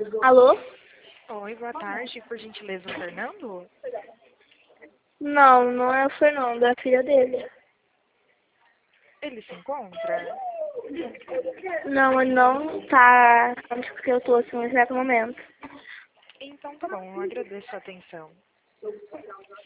Alô? Oi, boa tarde. Por gentileza, o Fernando? Não, não é o Fernando, é a filha dele. Ele se encontra? Não, ele não tá onde que eu tô assim, no exato momento. Então tá bom, eu agradeço a atenção.